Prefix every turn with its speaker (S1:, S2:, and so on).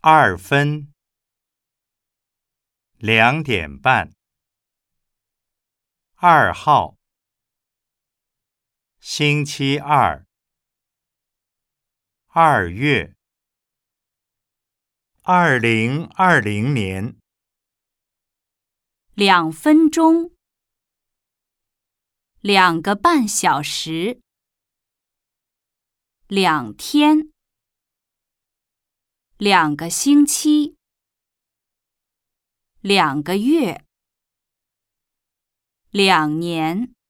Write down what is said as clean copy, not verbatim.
S1: 2分2点半2号星期二2月2020年
S2: 2分钟2个半小时2天2个星期2个月2年